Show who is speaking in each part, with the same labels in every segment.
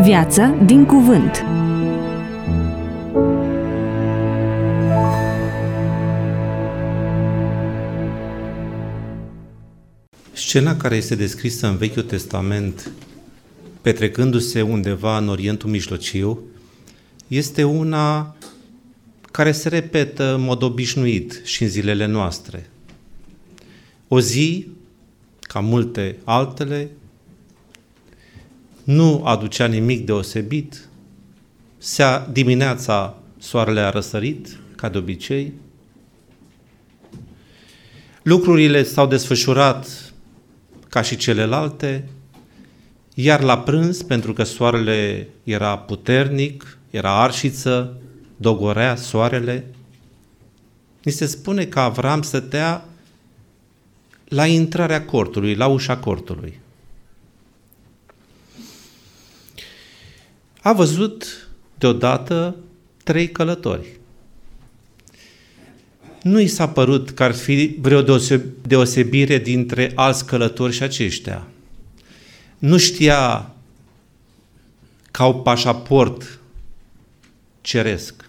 Speaker 1: Viață din cuvânt.
Speaker 2: Scena care este descrisă în Vechiul Testament, petrecându-se undeva în Orientul Mijlociu, este una care se repetă în mod obișnuit și în zilele noastre. O zi, ca multe altele, nu aducea nimic deosebit. Dimineața soarele a răsărit, ca de obicei. Lucrurile s-au desfășurat ca și celelalte, iar la prânz, pentru că soarele era puternic, era arșiță, dogorea soarele, ni se spune că Avram stătea la intrarea cortului, la ușa cortului. A văzut deodată 3 călători. Nu i s-a părut că ar fi vreo deosebire dintre alți călători și aceștia. Nu știa că au pașaport ceresc.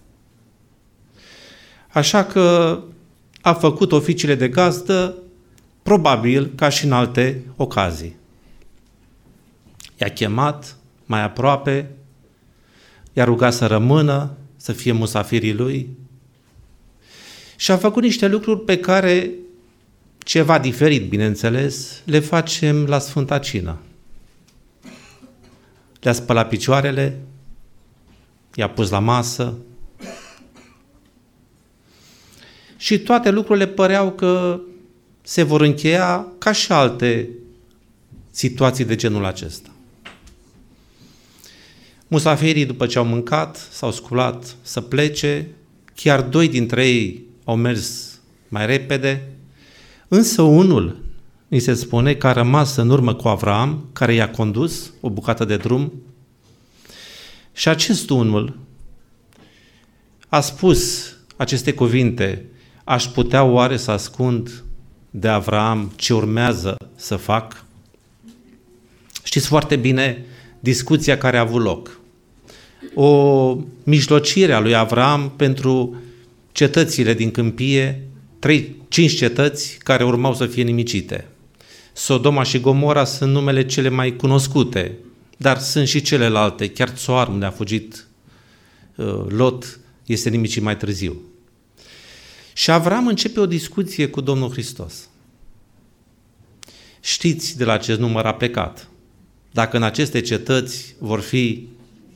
Speaker 2: Așa că a făcut oficiile de gazdă, probabil ca și în alte ocazii. I-a chemat mai aproape, i-a rugat să rămână, să fie musafirii lui și a făcut niște lucruri pe care, ceva diferit, bineînțeles, le facem la Sfânta Cină. Le-a spălat picioarele, i-a pus la masă și toate lucrurile păreau că se vor încheia ca și alte situații de genul acesta. Musafirii, după ce au mâncat, s-au sculat să plece, chiar 2 dintre ei au mers mai repede, însă unul, ni se spune, că a rămas în urmă cu Avram, care i-a condus o bucată de drum, și acest unul a spus aceste cuvinte: aș putea oare să ascund de Avram ce urmează să fac? Știți foarte bine discuția care a avut loc. O mijlocire a lui Avram pentru cetățile din câmpie, 5 cetăți care urmau să fie nimicite. Sodoma și Gomora sunt numele cele mai cunoscute, dar sunt și celelalte, chiar Țoar, unde a fugit Lot, este nimicit mai târziu. Și Avram începe o discuție cu Domnul Hristos. Știți de la acest număr a plecat. Dacă în aceste cetăți vor fi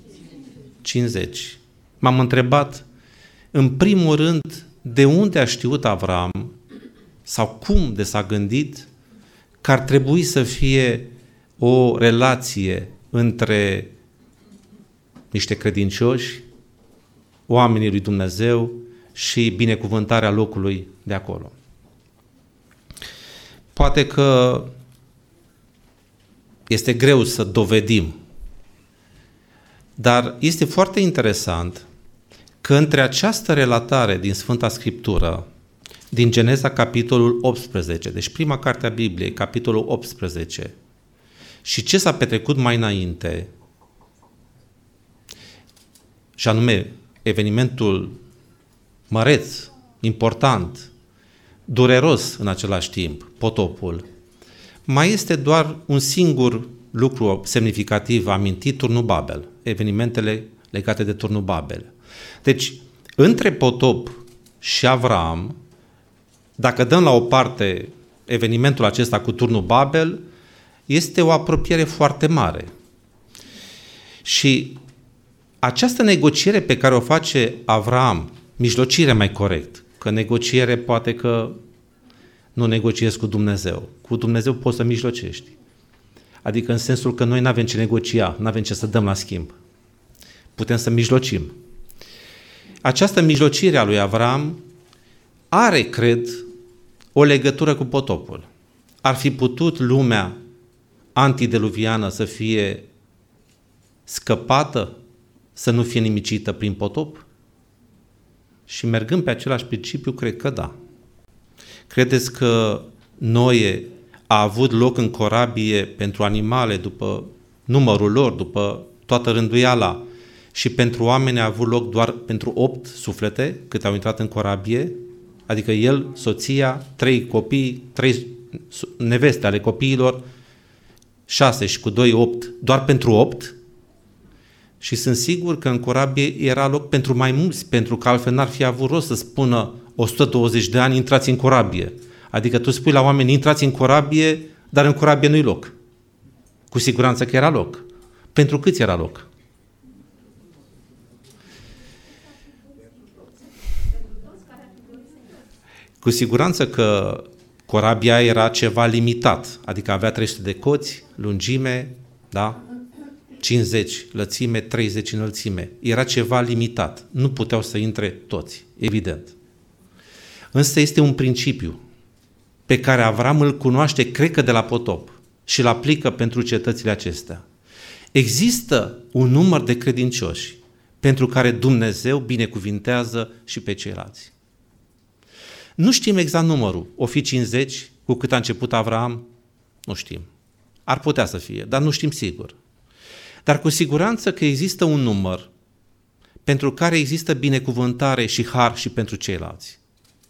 Speaker 2: 50. M-am întrebat, în primul rând, de unde a știut Avram sau cum de s-a gândit că ar trebui să fie o relație între niște credincioși, oamenii lui Dumnezeu și binecuvântarea locului de acolo. Poate că este greu să dovedim, dar este foarte interesant că între această relatare din Sfânta Scriptură, din Geneza, capitolul 18, deci prima carte a Bibliei, capitolul 18, și ce s-a petrecut mai înainte, și anume evenimentul măreț, important, dureros în același timp, potopul, mai este doar un singur lucru semnificativ amintit, Turnul Babel, evenimentele legate de Turnul Babel. Deci, între potop și Avram, dacă dăm la o parte evenimentul acesta cu Turnul Babel, este o apropiere foarte mare. Și această negociere pe care o face Avram, mijlocire mai corect, că negociere poate că nu negociezi cu Dumnezeu. Cu Dumnezeu poți să mijlocești. Adică în sensul că noi nu avem ce negocia, nu avem ce să dăm la schimb. Putem să mijlocim. Această mijlocire a lui Avram are, cred, o legătură cu potopul. Ar fi putut lumea antideluviană să fie scăpată, să nu fie nimicită prin potop? Și mergând pe același principiu, cred că da. Credeți că Noe a avut loc în corabie pentru animale după numărul lor, după toată rânduiala și pentru oameni a avut loc doar pentru 8 suflete cât au intrat în corabie, adică el, soția, 3 copii, 3 neveste ale copiilor, 6 și cu 2, 8, doar pentru 8. Și sunt sigur că în corabie era loc pentru mai mulți, pentru că altfel n-ar fi avut rost să spună 120 de ani, intrați în corabie. Adică tu spui la oameni, intrați în corabie, dar în corabie nu-i loc. Cu siguranță că era loc. Pentru câți era loc? Cu siguranță că corabia era ceva limitat, adică avea 300 de coți, lungime, da? 50 lățime, 30 înălțime. Era ceva limitat. Nu puteau să intre toți, evident. Însă este un principiu pe care Avram îl cunoaște, cred că de la potop, și îl aplică pentru cetățile acestea. Există un număr de credincioși pentru care Dumnezeu binecuvintează și pe ceilalți. Nu știm exact numărul. O fi 50 cu cât a început Avram? Nu știm. Ar putea să fie, dar nu știm sigur. Dar cu siguranță că există un număr pentru care există binecuvântare și har și pentru ceilalți.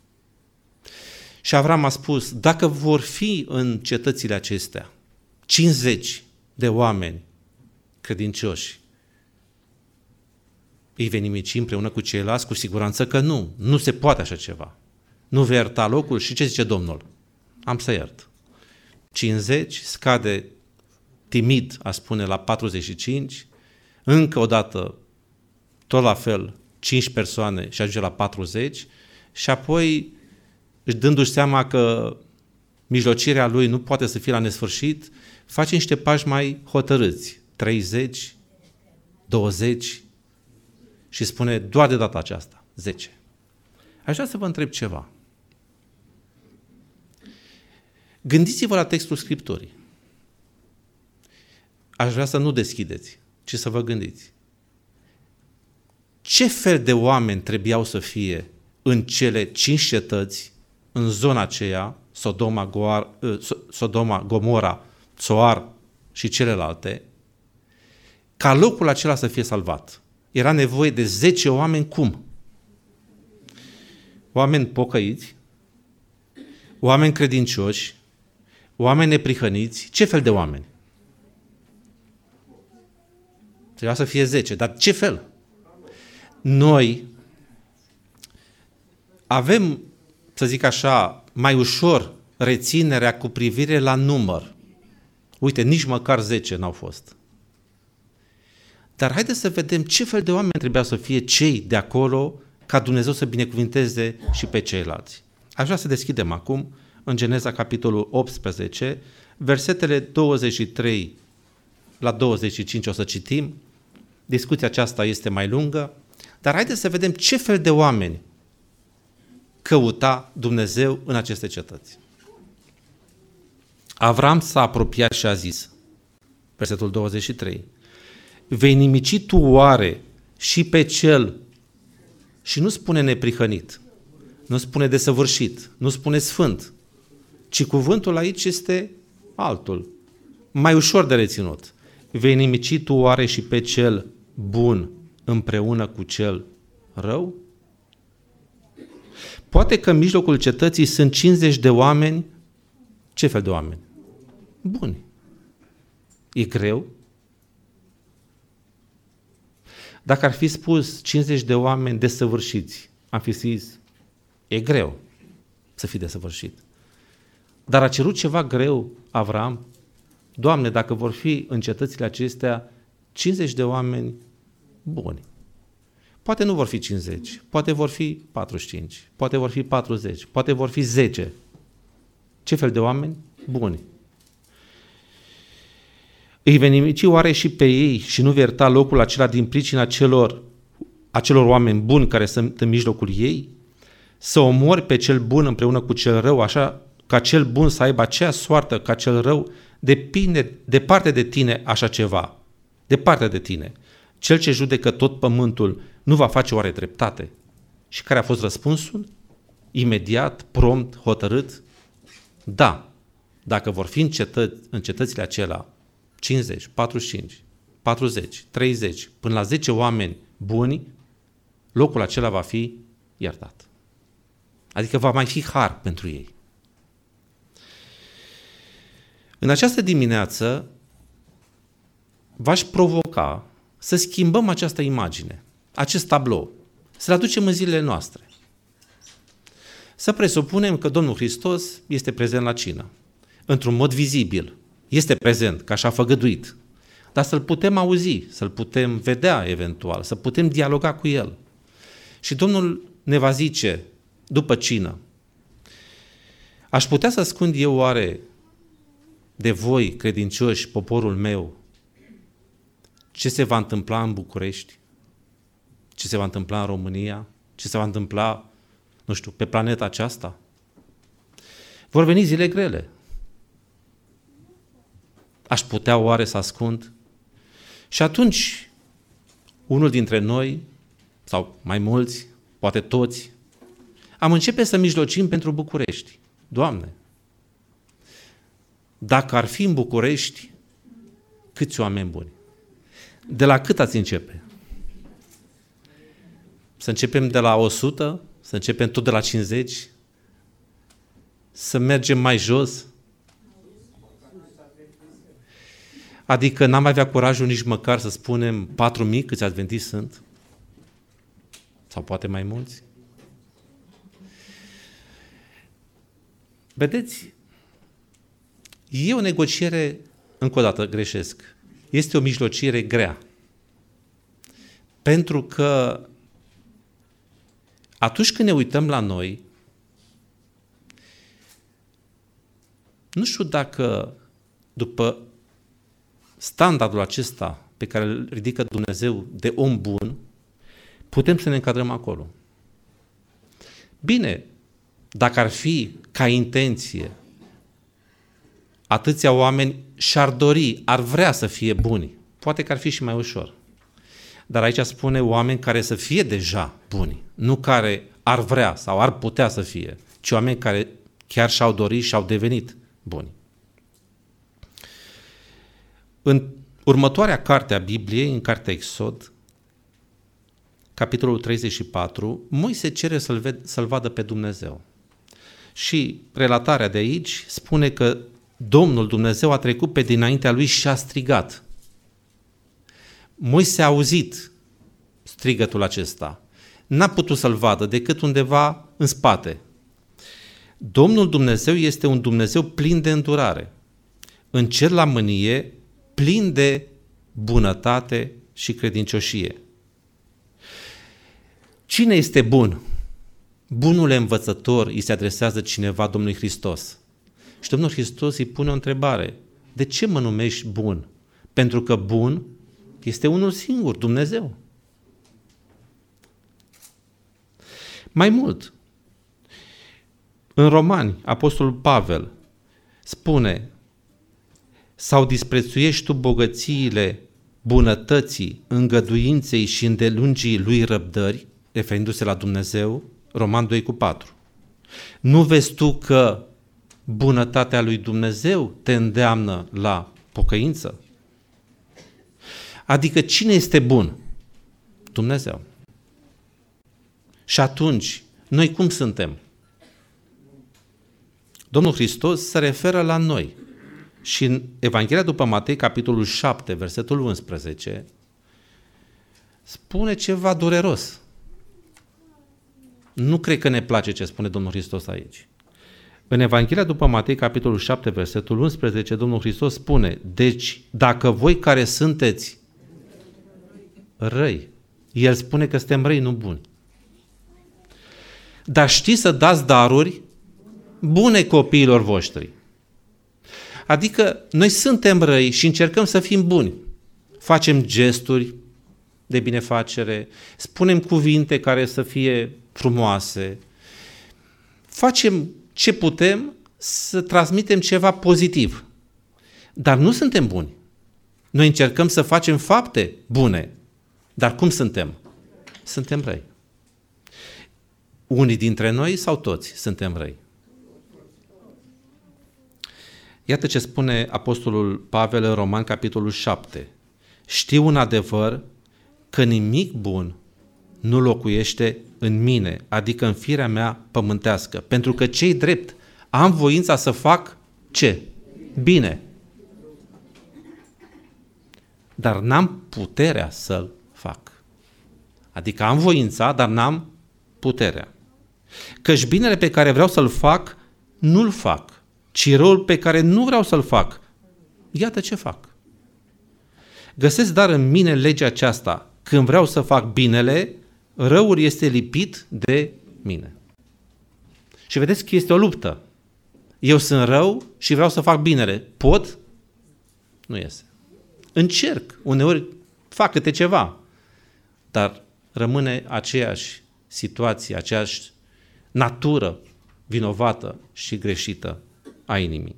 Speaker 2: Și Avram a spus, dacă vor fi în cetățile acestea 50 de oameni credincioși, îi vei nimici împreună cu ceilalți? Cu siguranță că nu. Nu se poate așa ceva. Nu vei ierta locul? Și ce zice Domnul? Am să iert. 50 scade timid, a spune, la 45, încă o dată, tot la fel, 5 persoane și ajunge la 40 și apoi, dându-și seama că mijlocirea lui nu poate să fie la nesfârșit, face niște pași mai hotărâți, 30, 20 și spune doar de data aceasta, 10. Aș vrea să vă întreb ceva. Gândiți-vă la textul Scripturii. Aș vrea să nu deschideți, ci să vă gândiți. Ce fel de oameni trebuiau să fie în cele 5 cetăți, în zona aceea, Sodoma, Gomora, Țoar și celelalte, ca locul acela să fie salvat? Era nevoie de 10 oameni cum? Oameni pocăiți, oameni credincioși, oameni neprihăniți. Ce fel de oameni? Trebuia să fie 10, dar ce fel? Noi avem, să zic așa, mai ușor reținerea cu privire la număr. Uite, nici măcar 10 n-au fost. Dar haideți să vedem ce fel de oameni trebuia să fie cei de acolo ca Dumnezeu să binecuvinteze și pe ceilalți. Aș vrea să deschidem acum în Geneza capitolul 18, versetele 23 la 25 o să citim. Discuția aceasta este mai lungă, dar haideți să vedem ce fel de oameni căuta Dumnezeu în aceste cetăți. Avram s-a apropiat și a zis, versetul 23, vei nimici tu oare și pe cel, și nu spune neprihănit, nu spune desăvârșit, nu spune sfânt, ci cuvântul aici este altul, mai ușor de reținut. Vei nimici tu oare și pe cel bun împreună cu cel rău? Poate că în mijlocul cetății sunt 50 de oameni. Ce fel de oameni? Buni. E greu? Dacă ar fi spus 50 de oameni desăvârșiți, am fi zis, e greu să fii desăvârșit. Dar a cerut ceva greu Avram? Doamne, dacă vor fi în cetățile acestea 50 de oameni buni. Poate nu vor fi 50, poate vor fi 45, poate vor fi 40, poate vor fi 10. Ce fel de oameni? Buni. Îi vei nimici oare și pe ei și nu vei ierta locul acela din pricina acelor oameni buni care sunt în mijlocul ei? Să omori pe cel bun împreună cu cel rău, așa ca cel bun să aibă aceeași soartă ca cel rău? Departe de tine așa ceva. Departe de tine. Cel ce judecă tot pământul nu va face oare dreptate? Și care a fost răspunsul? Imediat, prompt, hotărât? Da. Dacă vor fi în cetățile acelea 50, 45, 40, 30, până la 10 oameni buni, locul acela va fi iertat. Adică va mai fi har pentru ei. În această dimineață v-aș provoca să schimbăm această imagine, acest tablou, să-l aducem în zilele noastre. Să presupunem că Domnul Hristos este prezent la cină, într-un mod vizibil. Este prezent, că așa a făgăduit, dar să-L putem auzi, să-L putem vedea eventual, să putem dialoga cu El. Și Domnul ne va zice, după cină, aș putea să ascund eu oare de voi, credincioși, poporul meu, ce se va întâmpla în București, ce se va întâmpla în România, ce se va întâmpla, nu știu, pe planeta aceasta? Vor veni zile grele. Aș putea oare să ascund? Și atunci, unul dintre noi, sau mai mulți, poate toți, am începe să mijlocim pentru București. Doamne, dacă ar fi în București, câți oameni buni? De la cât ați începe? Să începem de la 100? Să începem tot de la 50? Să mergem mai jos? Adică n-am avea curajul nici măcar să spunem 4.000 câți adventiști sunt? Sau poate mai mulți? Vedeți, e o negociere, încă o dată greșesc, este o mijlocire grea. Pentru că atunci când ne uităm la noi, nu știu dacă după standardul acesta pe care îl ridică Dumnezeu de om bun, putem să ne încadrăm acolo. Bine, dacă ar fi ca intenție, atâția oameni și-ar dori, ar vrea să fie buni. Poate că ar fi și mai ușor. Dar aici spune oameni care să fie deja buni, nu care ar vrea sau ar putea să fie, ci oameni care chiar și-au dorit și-au devenit buni. În următoarea carte a Bibliei, în cartea Exod, capitolul 34, Moise cere să-L vadă pe Dumnezeu. Și relatarea de aici spune că Domnul Dumnezeu a trecut pe dinaintea lui și a strigat. Moise a auzit strigătul acesta. N-a putut să-L vadă decât undeva în spate. Domnul Dumnezeu este un Dumnezeu plin de îndurare, încer la mânie, plin de bunătate și credincioșie. Cine este bun? Bunul învățător îi se adresează cineva Domnului Hristos. Și Domnul Hristos îi pune o întrebare. De ce mă numești bun? Pentru că bun este unul singur, Dumnezeu. Mai mult, în Romani, Apostolul Pavel spune: sau disprețuiești tu bogățiile bunătății, îngăduinței și îndelungii lui răbdări, referindu-se la Dumnezeu, Roman 2:4. Nu vezi tu că bunătatea lui Dumnezeu te îndeamnă la pocăință? Adică cine este bun? Dumnezeu. Și atunci, noi cum suntem? Domnul Hristos se referă la noi. Și în Evanghelia după Matei, capitolul 7, versetul 11, spune ceva dureros. Nu cred că ne place ce spune Domnul Hristos aici. În Evanghelia după Matei, capitolul 7, versetul 11, Domnul Hristos spune: deci, dacă voi care sunteți răi, El spune că suntem răi, nu buni. Dar știți să dați daruri bune copiilor voștri. Adică noi suntem răi și încercăm să fim buni. Facem gesturi de binefacere, spunem cuvinte care să fie frumoase, facem ce putem să transmitem ceva pozitiv. Dar nu suntem buni. Noi încercăm să facem fapte bune. Dar cum suntem? Suntem răi. Unii dintre noi sau toți suntem răi? Iată ce spune Apostolul Pavel în Roman, capitolul 7. Știu un adevăr că nimic bun nu locuiește în mine, adică în firea mea pământească. Pentru că ce-i drept? Am voința să fac ce? Bine. Dar n-am puterea să-l fac. Adică am voința, dar n-am puterea. Căci binele pe care vreau să-l fac, nu-l fac, ci răul pe care nu vreau să-l fac. Iată ce fac. Găsesc dar în mine legea aceasta. Când vreau să fac binele, răul este lipit de mine. Și vedeți că este o luptă. Eu sunt rău și vreau să fac binele. Pot? Nu iese. Încerc. Uneori fac câte ceva. Dar rămâne aceeași situație, aceeași natură vinovată și greșită a inimii.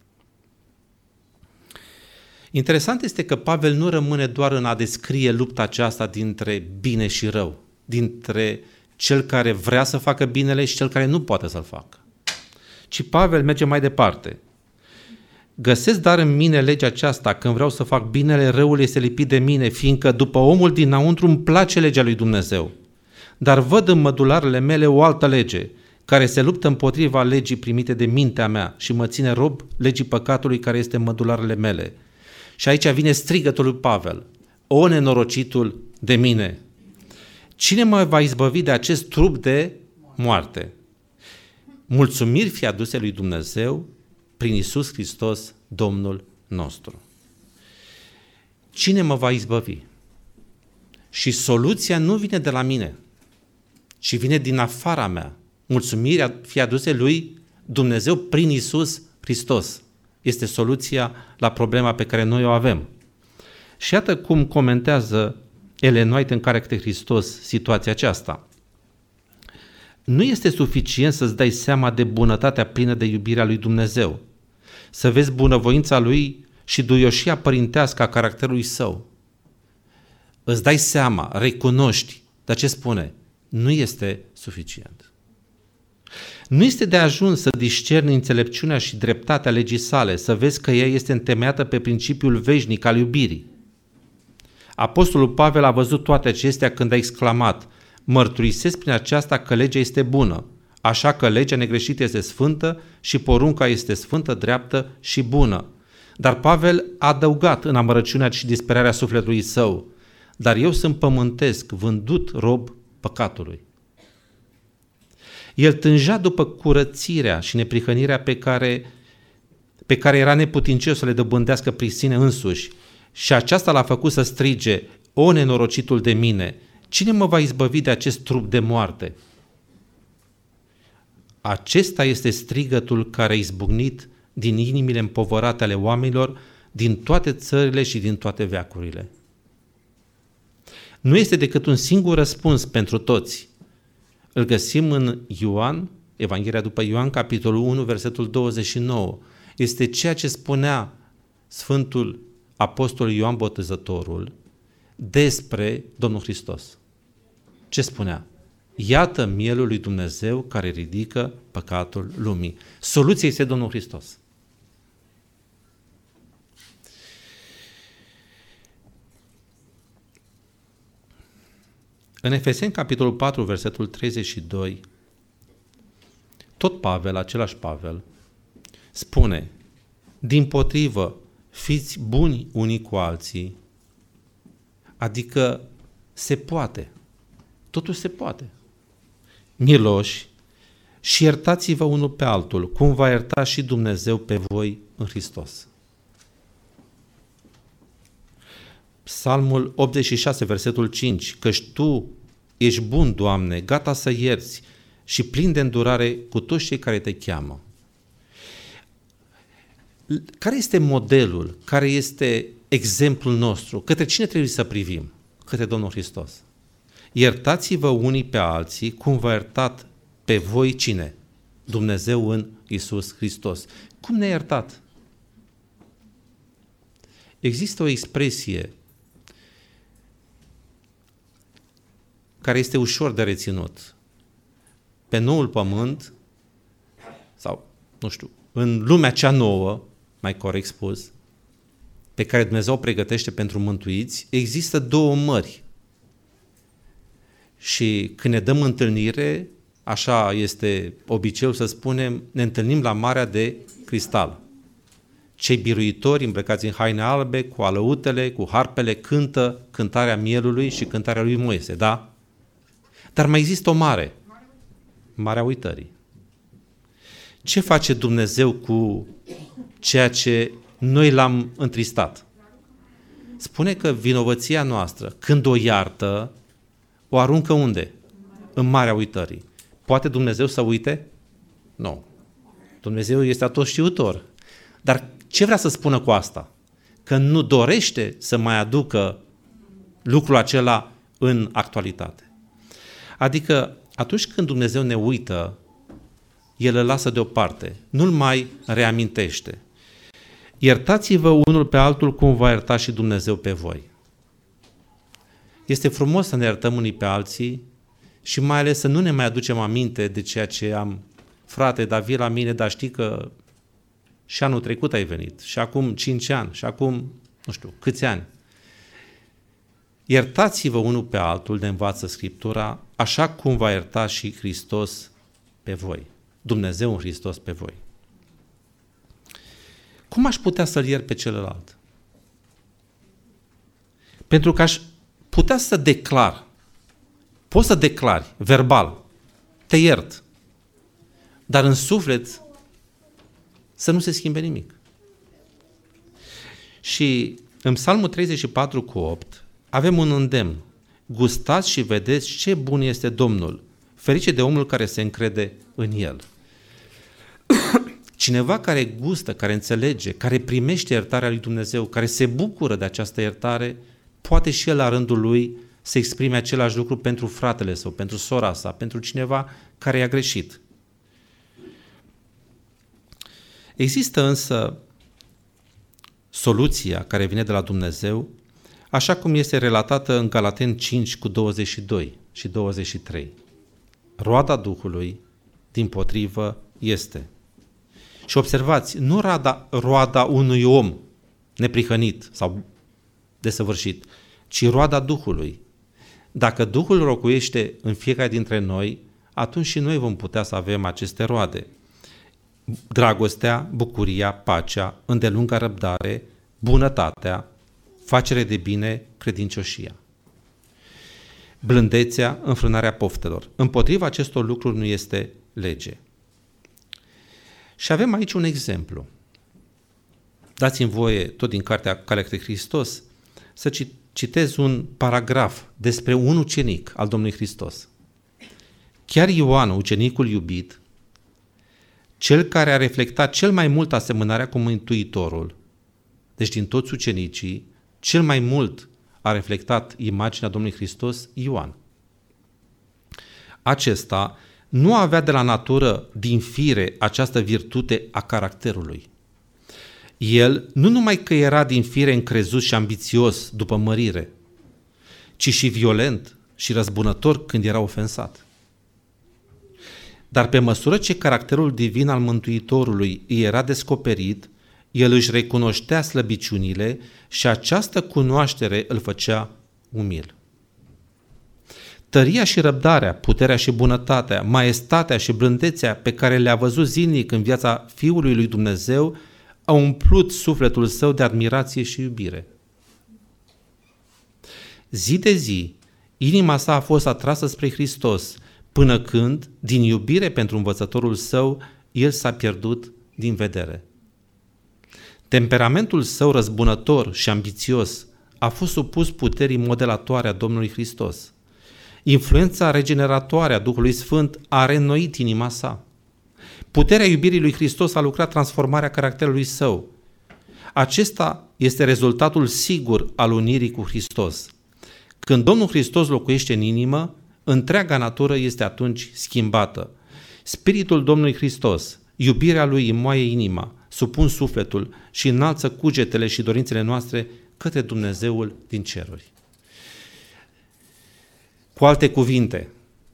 Speaker 2: Interesant este că Pavel nu rămâne doar în a descrie lupta aceasta dintre bine și rău, dintre cel care vrea să facă binele și cel care nu poate să-l facă. Ci Pavel merge mai departe. Găsesc dar în mine legea aceasta, când vreau să fac binele, răul este lipit de mine, fiindcă după omul dinăuntru îmi place legea lui Dumnezeu. Dar văd în mădularele mele o altă lege, care se luptă împotriva legii primite de mintea mea și mă ține rob legii păcatului care este în mădularele mele. Și aici vine strigătul lui Pavel. O, nenorocitul de mine! Cine mă va izbăvi de acest trup de moarte? Mulțumiri fie aduse lui Dumnezeu prin Iisus Hristos, Domnul nostru. Cine mă va izbăvi? Și soluția nu vine de la mine, ci vine din afara mea. Mulțumirea fie aduse lui Dumnezeu prin Iisus Hristos. Este soluția la problema pe care noi o avem. Și iată cum comentează Ellen White în Caracter Hristos situația aceasta. Nu este suficient să-ți dai seama de bunătatea plină de iubirea lui Dumnezeu, să vezi bunăvoința lui și duioșia părintească a caracterului său. Îți dai seama, recunoști, dar ce spune? Nu este suficient. Nu este de ajuns să discerni înțelepciunea și dreptatea legii sale, să vezi că ea este întemeiată pe principiul veșnic al iubirii. Apostolul Pavel a văzut toate acestea când a exclamat: mărturisesc prin aceasta că legea este bună, așa că legea negreșită este sfântă și porunca este sfântă, dreaptă și bună. Dar Pavel a adăugat în amărăciunea și disperarea sufletului său: dar eu sunt pământesc, vândut rob păcatului. El tânjea după curățirea și neprihănirea pe care era neputincios să le dobândească prin sine însuși, și aceasta l-a făcut să strige: o, nenorocitul de mine, cine mă va izbăvi de acest trup de moarte? Acesta este strigătul care a izbucnit din inimile împovărate ale oamenilor din toate țările și din toate veacurile. Nu este decât un singur răspuns pentru toți. Îl găsim în Ioan, Evanghelia după Ioan, capitolul 1, versetul 29. Este ceea ce spunea Sfântul Apostol Ioan Botezătorul despre Domnul Hristos. Ce spunea? Iată mielul lui Dumnezeu care ridică păcatul lumii. Soluția este Domnul Hristos. În Efeseni, capitolul 4, versetul 32, tot Pavel, același Pavel, spune: dimpotrivă, fiți buni unii cu alții, adică se poate, totul se poate, miloși și iertați-vă unul pe altul, cum va ierta și Dumnezeu pe voi în Hristos. Psalmul 86, versetul 5, căci Tu ești bun, Doamne, gata să ierți și plin de îndurare cu toți cei care Te cheamă. Care este modelul, care este exemplul nostru? Către cine trebuie să privim? Către Domnul Hristos. Iertați-vă unii pe alții, cum v-a iertat pe voi cine? Dumnezeu în Iisus Hristos. Cum ne-a iertat? Există o expresie care este ușor de reținut. Pe noul pământ, sau, nu știu, în lumea cea nouă, mai corect spus, pe care Dumnezeu o pregătește pentru mântuiți, există două mări. Și când ne dăm întâlnire, așa este obiceiul să spunem, ne întâlnim la Marea de Cristal. Cei biruitori îmbrăcați în haine albe, cu alăutele, cu harpele, cântă cântarea mielului și cântarea lui Moise, da? Dar mai există o mare, Marea Uitării. Ce face Dumnezeu cu ceea ce noi l-am întristat? Spune că vinovăția noastră, când o iartă, o aruncă unde? În Marea Uitării. Poate Dumnezeu să uite? Nu. Dumnezeu este atotștiutor. Dar ce vrea să spună cu asta? Că nu dorește să mai aducă lucrul acela în actualitate. Adică atunci când Dumnezeu ne uită, El îl lasă deoparte, nu-l mai reamintește. Iertați-vă unul pe altul cum va ierta și Dumnezeu pe voi. Este frumos să ne iertăm unii pe alții și mai ales să nu ne mai aducem aminte de ceea ce am. Frate, dar vii la mine, dar știi că și anul trecut ai venit, și acum 5 ani, și acum, nu știu, câți ani. Iertați-vă unul pe altul, ne învață Scriptura, așa cum va ierta și Hristos pe voi. Dumnezeu în Hristos pe voi. Cum aș putea să-l iert pe celălalt? Pentru că aș putea să declar, poți să declari, verbal, te iert, dar în suflet să nu se schimbe nimic. Și în Psalmul 34:8 avem un îndemn. Gustați și vedeți ce bun este Domnul, ferice de omul care se încrede în El. Cineva care gustă, care înțelege, care primește iertarea lui Dumnezeu, care se bucură de această iertare, poate și el la rândul lui să exprime același lucru pentru fratele său, pentru sora sa, pentru cineva care i-a greșit. Există însă soluția care vine de la Dumnezeu, așa cum este relatată în Galateni 5:22 și 23. Roada Duhului, dimpotrivă, este. Și observați, nu roada unui om neprihănit sau desăvârșit, ci roada Duhului. Dacă Duhul locuiește în fiecare dintre noi, atunci și noi vom putea să avem aceste roade. Dragostea, bucuria, pacea, îndelunga răbdare, bunătatea, facere de bine, credincioșia. Blândețea, înfrânarea poftelor. Împotriva acestor lucruri nu este lege. Și avem aici un exemplu. Dați-mi voie, tot din cartea Calea către Hristos, să citez un paragraf despre un ucenic al Domnului Hristos. Chiar Ioan, ucenicul iubit, cel care a reflectat cel mai mult asemănarea cu Mântuitorul, deci din toți ucenicii, cel mai mult a reflectat imaginea Domnului Hristos, Ioan. Acesta nu avea de la natură din fire această virtute a caracterului. El nu numai că era din fire încrezut și ambițios după mărire, ci și violent și răzbunător când era ofensat. Dar pe măsură ce caracterul divin al Mântuitorului îi era descoperit, el își recunoștea slăbiciunile și această cunoaștere îl făcea umil. Tăria și răbdarea, puterea și bunătatea, maestatea și blândețea pe care le-a văzut zilnic în viața Fiului lui Dumnezeu au umplut sufletul său de admirație și iubire. Zi de zi, inima sa a fost atrasă spre Hristos, până când, din iubire pentru învățătorul său, el s-a pierdut din vedere. Temperamentul său răzbunător și ambițios a fost supus puterii modelatoare a Domnului Hristos. Influența regeneratoare a Duhului Sfânt a reînnoit inima sa. Puterea iubirii lui Hristos a lucrat transformarea caracterului său. Acesta este rezultatul sigur al unirii cu Hristos. Când Domnul Hristos locuiește în inimă, întreaga natură este atunci schimbată. Spiritul Domnului Hristos, iubirea Lui înmoaie inima, supun sufletul și înalță cugetele și dorințele noastre către Dumnezeul din ceruri. Cu alte cuvinte,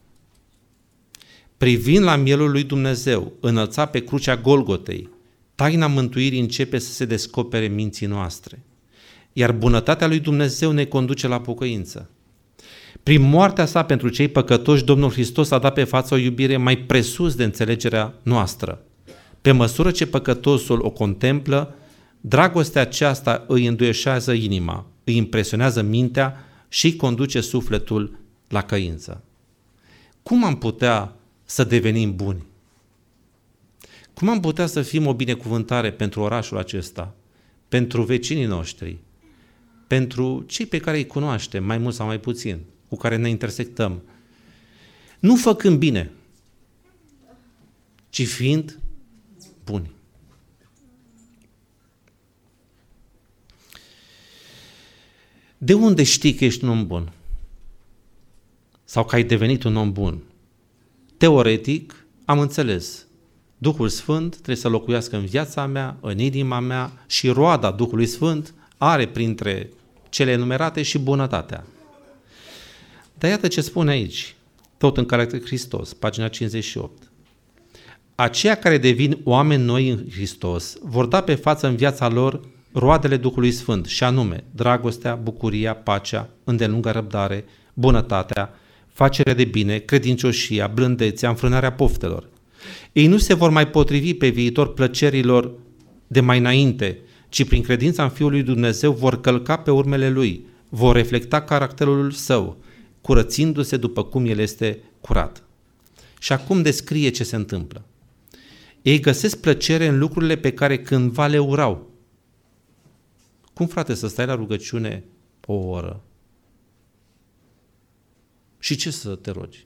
Speaker 2: privind la mielul lui Dumnezeu, înălțat pe crucea Golgotei, taina mântuirii începe să se descopere minții noastre. iar bunătatea lui Dumnezeu ne conduce la pocăință. Prin moartea sa pentru cei păcătoși, Domnul Hristos a dat pe față o iubire mai presus de înțelegerea noastră. Pe măsură ce păcătosul o contemplă, dragostea aceasta îi înduioșează inima, îi impresionează mintea și îi conduce sufletul la căință. Cum am putea să devenim buni? Cum am putea să fim o binecuvântare pentru orașul acesta, pentru vecinii noștri, pentru cei pe care îi cunoaștem, mai mult sau mai puțin, cu care ne intersectăm? Nu făcând bine, ci fiind buni. De unde știi că ești un om bun? Sau că ai devenit un om bun? Teoretic, am înțeles. Duhul Sfânt trebuie să locuiască în viața mea, în inima mea, și roada Duhului Sfânt are printre cele enumerate și bunătatea. Dar iată ce spune aici, tot în caracter Hristos, pagina 58. Aceia care devin oameni noi în Hristos vor da pe față în viața lor roadele Duhului Sfânt, și anume dragostea, bucuria, pacea, îndelungă răbdare, bunătatea, facerea de bine, credincioșia, blândețea, înfrânarea poftelor. Ei nu se vor mai potrivi pe viitor plăcerilor de mai înainte, ci prin credința în Fiul lui Dumnezeu vor călca pe urmele Lui, vor reflecta caracterul Său, curățindu-se după cum El este curat. Și acum descrie ce se întâmplă. Ei găsesc plăcere în lucrurile pe care cândva le urau. Cum, frate, să stai la rugăciune o oră? Și ce să te rogi?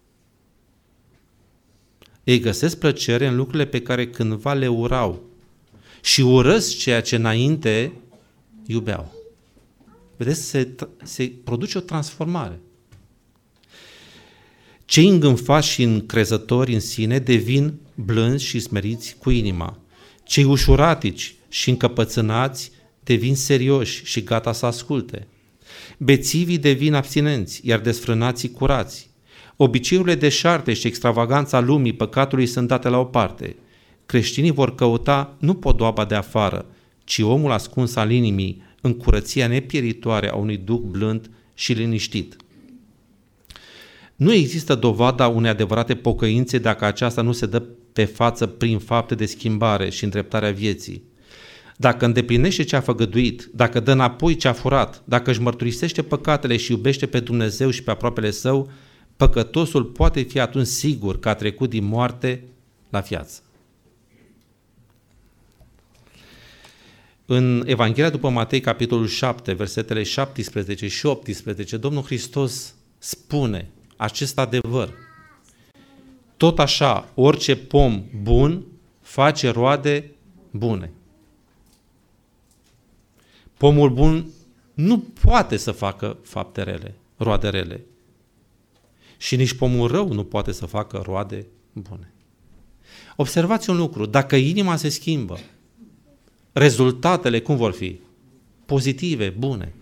Speaker 2: Ei găsesc plăcere în lucrurile pe care cândva le urau și urăsc ceea ce înainte iubeau. Vedeți, se produce o transformare. Cei îngânfați și încrezători în sine devin blânzi și smeriți cu inima. Cei ușuratici și încăpățânați devin serioși și gata să asculte. Bețivii devin abstinenți, iar desfrânații curați. Obiceiurile deșarte și extravaganța lumii păcatului sunt date la o parte. Creștinii vor căuta nu podoaba de afară, ci omul ascuns al inimii în curăția nepieritoare a unui duh blând și liniștit. Nu există dovada unei adevărate pocăințe dacă aceasta nu se dă pe față prin fapte de schimbare și îndreptarea vieții. Dacă îndeplinește ce a făgăduit, dacă dă înapoi ce a furat, dacă își mărturisește păcatele și iubește pe Dumnezeu și pe aproapele său, păcătosul poate fi atunci sigur că a trecut din moarte la viață. În Evanghelia după Matei, capitolul 7, versetele 17 și 18, Domnul Hristos spune acest adevăr. Tot așa, orice pom bun face roade bune. Pomul bun nu poate să facă fapte rele, roade rele. Și nici pomul rău nu poate să facă roade bune. Observați un lucru, dacă inima se schimbă, rezultatele cum vor fi? Pozitive, bune.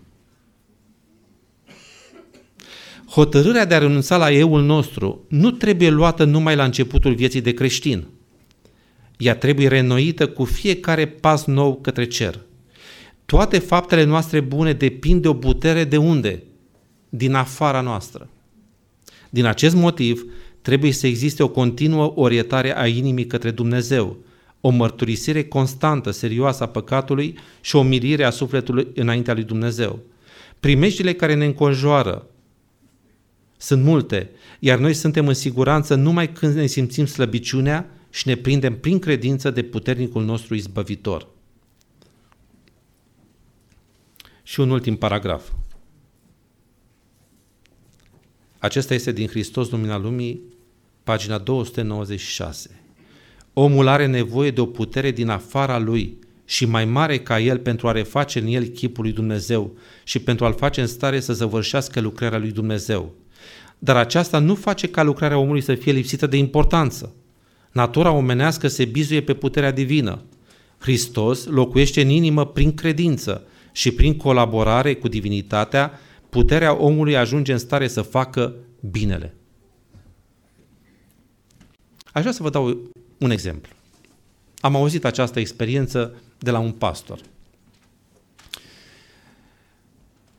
Speaker 2: Hotărârea de a renunța la euul nostru nu trebuie luată numai la începutul vieții de creștin. Ea trebuie reînnoită cu fiecare pas nou către cer. Toate faptele noastre bune depind de o putere de unde? Din afara noastră. Din acest motiv, trebuie să existe o continuă orientare a inimii către Dumnezeu, o mărturisire constantă, serioasă a păcatului și o mirire a sufletului înaintea lui Dumnezeu. Primejdile care ne înconjoară sunt multe, iar noi suntem în siguranță numai când ne simțim slăbiciunea și ne prindem prin credință de puternicul nostru izbăvitor. Și un ultim paragraf. Acesta este din Hristos, Lumina Lumii, pagina 296. Omul are nevoie de o putere din afara lui și mai mare ca el pentru a reface în el chipul lui Dumnezeu și pentru a-l face în stare să săvârșească lucrarea lui Dumnezeu. Dar aceasta nu face ca lucrarea omului să fie lipsită de importanță. Natura omenească se bizuie pe puterea divină. Hristos locuiește în inimă prin credință și prin colaborare cu divinitatea, puterea omului ajunge în stare să facă binele. Aș vrea să vă dau un exemplu. Am auzit această experiență de la un pastor.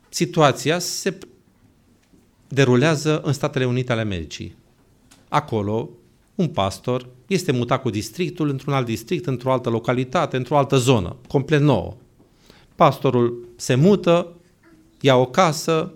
Speaker 2: situația se derulează în Statele Unite ale Americii. Acolo, un pastor este mutat cu districtul într-un alt district, într-o altă localitate, într-o altă zonă, complet nouă. Pastorul se mută, ia o casă,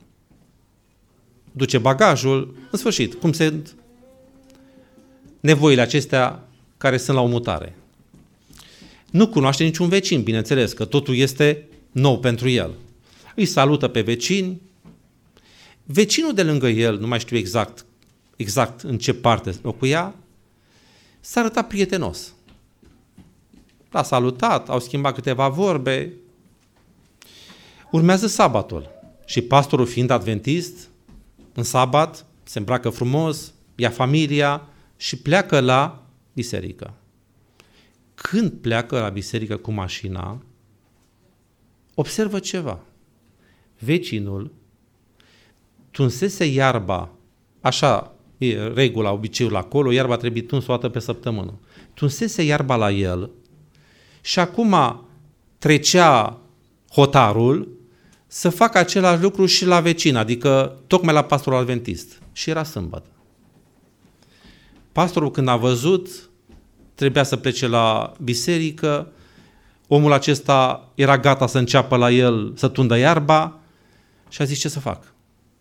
Speaker 2: duce bagajul, în sfârșit, cum sunt nevoile acestea care sunt la o mutare. Nu cunoaște niciun vecin, bineînțeles, că totul este nou pentru el. Îi salută pe vecini. Vecinul de lângă el, nu mai știu exact în ce parte locuia, s-a arătat prietenos. L-a salutat, au schimbat câteva vorbe. Urmează sabatul și pastorul, fiind adventist, în sabat se îmbracă frumos, ia familia și pleacă la biserică. Când pleacă la biserică cu mașina, observă ceva. Vecinul tunsese iarba, așa e regula, obiceiul acolo, iarba trebuie tuns o dată pe săptămână. Tunsese iarba la el și acum trecea hotarul să facă același lucru și la vecin, adică tocmai la pastorul adventist. Și era sâmbătă. Pastorul, când a văzut, trebuia să plece la biserică, omul acesta era gata să înceapă la el să tundă iarba și a zis: ce să fac?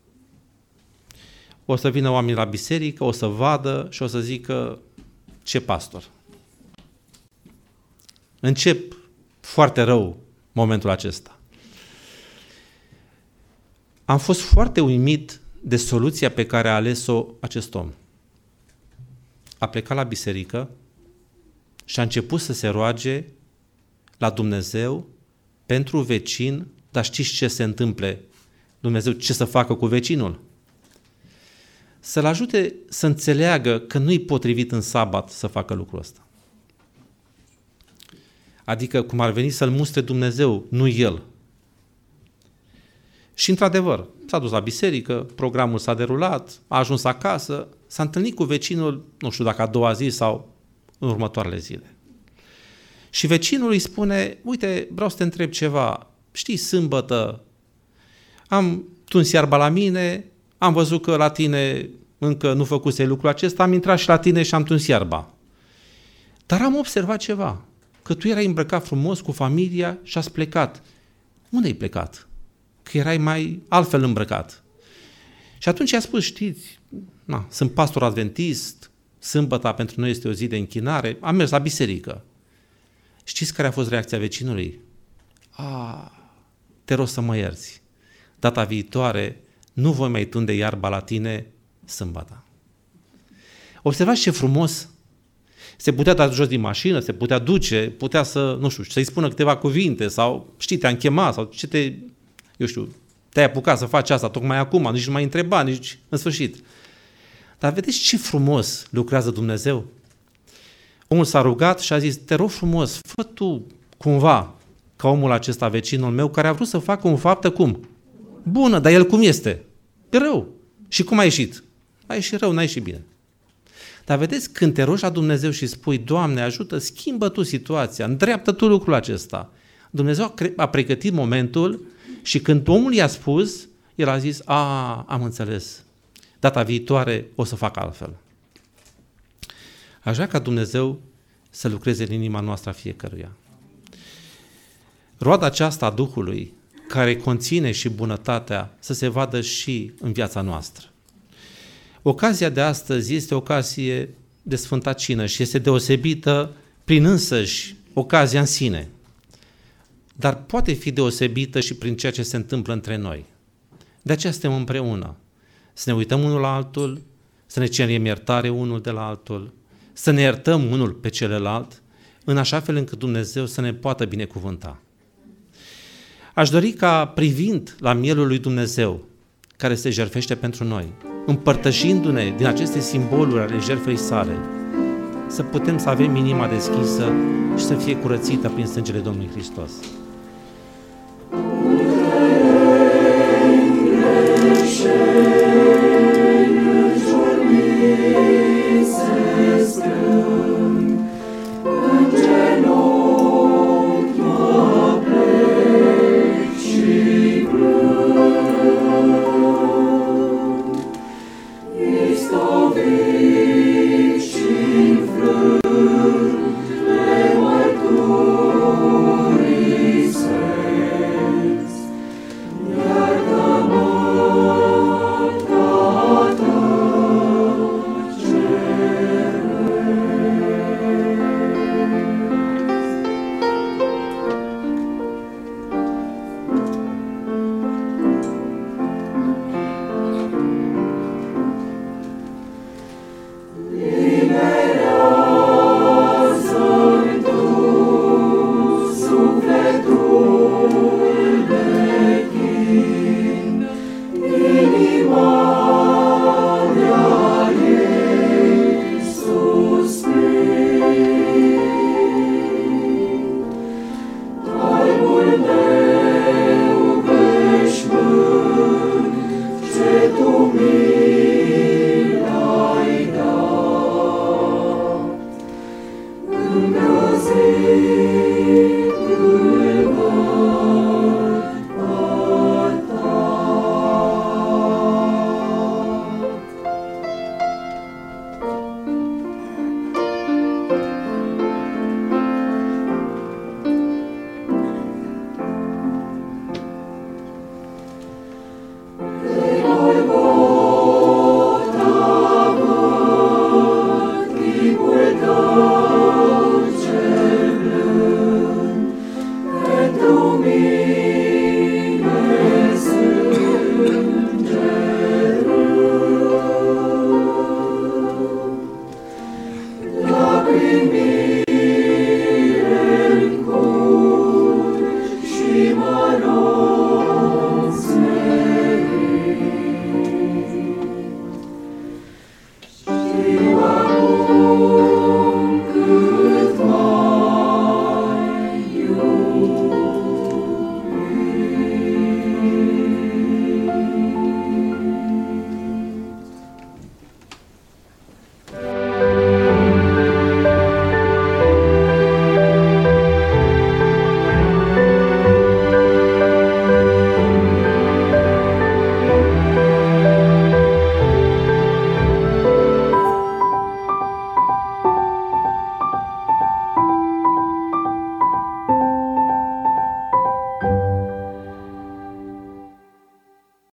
Speaker 2: O să vină oamenii la biserică, o să vadă și o să zică: ce pastor? Încep foarte rău momentul acesta. Am fost foarte uimit de soluția pe care a ales-o acest om. A plecat la biserică și a început să se roage la Dumnezeu pentru vecin, dar știți ce se întâmple? Dumnezeu ce să facă cu vecinul? Să-l ajute să înțeleagă că nu-i potrivit în sabat să facă lucrul ăsta. Adică cum ar veni să-l mustre Dumnezeu, nu el. Și într-adevăr, s-a dus la biserică, programul s-a derulat, a ajuns acasă, s-a întâlnit cu vecinul, nu știu dacă a doua zi sau în următoarele zile. Și vecinul îi spune: uite, vreau să te întreb ceva, știi, sâmbătă am tuns iarba la mine, am văzut că la tine încă nu făcuse lucrul acesta, am intrat și la tine și am tuns iarba. Dar am observat ceva, că tu erai îmbrăcat frumos cu familia și ați plecat. Unde ai plecat? Că erai mai altfel îmbrăcat. Și atunci a spus: știți, sunt pastor adventist, sâmbăta pentru noi este o zi de închinare, am mers la biserică. Știți care a fost reacția vecinului? Te rog să mă ierți. Data viitoare nu voi mai tunde iarba la tine sâmbăta. Observați ce frumos. Se putea da jos din mașină, se putea duce, putea să, nu știu, să-i spună câteva cuvinte sau, știi, te-a chemat sau te-ai apucat să faci asta tocmai acum, nici nu mai întreba, nici în sfârșit. Dar vedeți ce frumos lucrează Dumnezeu? Omul s-a rugat și a zis: te rog frumos, fă tu cumva ca omul acesta, vecinul meu, care a vrut să facă un faptă cum? Bună, dar el cum este? Rău. Și cum a ieșit? A ieșit rău, n-a ieșit bine. Dar vedeți, când te rogi la Dumnezeu și spui: Doamne, ajută, schimbă tu situația, îndreaptă tu lucrul acesta. Dumnezeu a pregătit momentul și când omul i-a spus, el a zis: am înțeles, data viitoare o să fac altfel. Aș vrea ca Dumnezeu să lucreze în inima noastră a fiecăruia. Roada aceasta a Duhului, care conține și bunătatea, să se vadă și în viața noastră. Ocazia de astăzi este o ocazie de Sfânta Cină și este deosebită prin însăși ocazia în sine. Dar poate fi deosebită și prin ceea ce se întâmplă între noi. De aceea suntem împreună. Să ne uităm unul la altul, să ne cerem iertare unul de la altul, să ne iertăm unul pe celălalt, în așa fel încât Dumnezeu să ne poată binecuvânta. Aș dori ca, privind la mielul lui Dumnezeu, care se jertfește pentru noi, împărtășindu-ne din aceste simboluri ale jertfei sale, să putem să avem inima deschisă și să fie curățită prin sângele Domnului Hristos.